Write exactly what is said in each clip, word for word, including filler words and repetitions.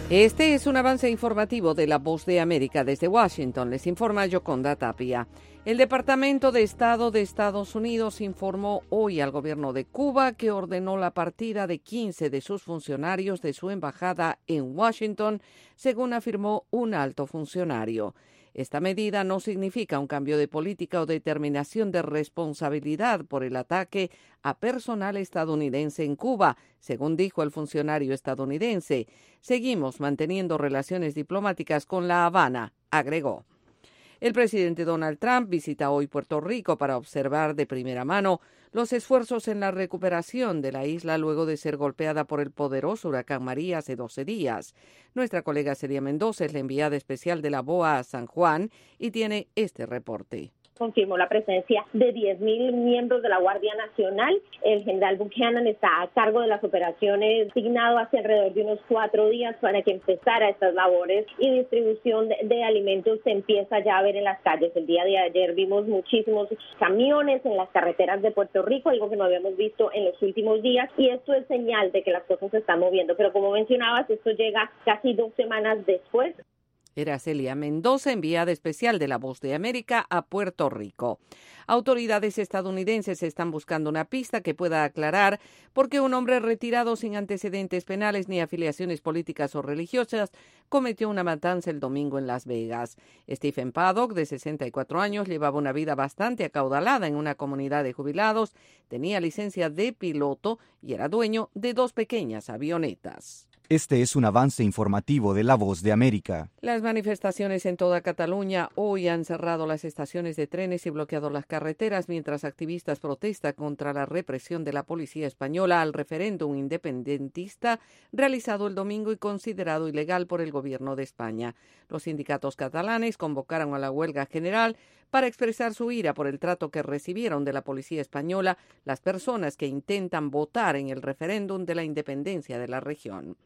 Este es un avance informativo de La Voz de América. Desde Washington les informa Yoconda Tapia. El Departamento de Estado de Estados Unidos informó hoy al gobierno de Cuba que ordenó la partida de quince de sus funcionarios de su embajada en Washington, según afirmó un alto funcionario. Esta medida no significa un cambio de política o determinación de responsabilidad por el ataque a personal estadounidense en Cuba, según dijo el funcionario estadounidense. Seguimos manteniendo relaciones diplomáticas con La Habana, agregó. El presidente Donald Trump visita hoy Puerto Rico para observar de primera mano los esfuerzos en la recuperación de la isla luego de ser golpeada por el poderoso huracán María hace doce días. Nuestra colega Celia Mendoza es la enviada especial de la B O A a San Juan y tiene este reporte. Confirmó la presencia de diez mil miembros de la Guardia Nacional. El general Buchanan está a cargo de las operaciones, asignado hace alrededor de unos cuatro días para que empezara estas labores y distribución de, de alimentos se empieza ya a ver en las calles. El día de ayer vimos muchísimos camiones en las carreteras de Puerto Rico, algo que no habíamos visto en los últimos días, y esto es señal de que las cosas se están moviendo. Pero como mencionabas, esto llega casi dos semanas después. Era Celia Mendoza, enviada especial de La Voz de América a Puerto Rico. Autoridades estadounidenses están buscando una pista que pueda aclarar por qué un hombre retirado sin antecedentes penales ni afiliaciones políticas o religiosas cometió una matanza el domingo en Las Vegas. Stephen Paddock, de sesenta y cuatro años, llevaba una vida bastante acaudalada en una comunidad de jubilados, tenía licencia de piloto y era dueño de dos pequeñas avionetas. Este es un avance informativo de La Voz de América. Las manifestaciones en toda Cataluña hoy han cerrado las estaciones de trenes y bloqueado las carreteras mientras activistas protestan contra la represión de la policía española al referéndum independentista realizado el domingo y considerado ilegal por el gobierno de España. Los sindicatos catalanes convocaron a la huelga general para expresar su ira por el trato que recibieron de la policía española las personas que intentan votar en el referéndum de la independencia de la región.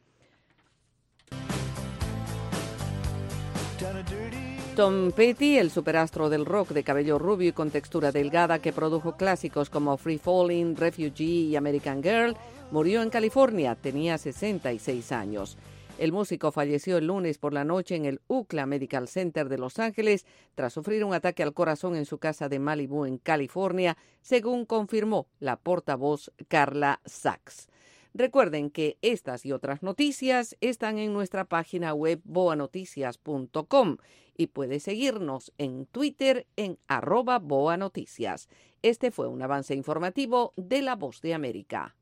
Tom Petty, el superastro del rock de cabello rubio y con textura delgada que produjo clásicos como Free Fallin', Refugee y American Girl, murió en California. Tenía sesenta y seis años. El músico falleció el lunes por la noche en el U C L A Medical Center de Los Ángeles tras sufrir un ataque al corazón en su casa de Malibu, en California, según confirmó la portavoz Carla Sachs. Recuerden que estas y otras noticias están en nuestra página web boa noticias punto com y puede seguirnos en Twitter en arroba boanoticias. Este fue un avance informativo de La Voz de América.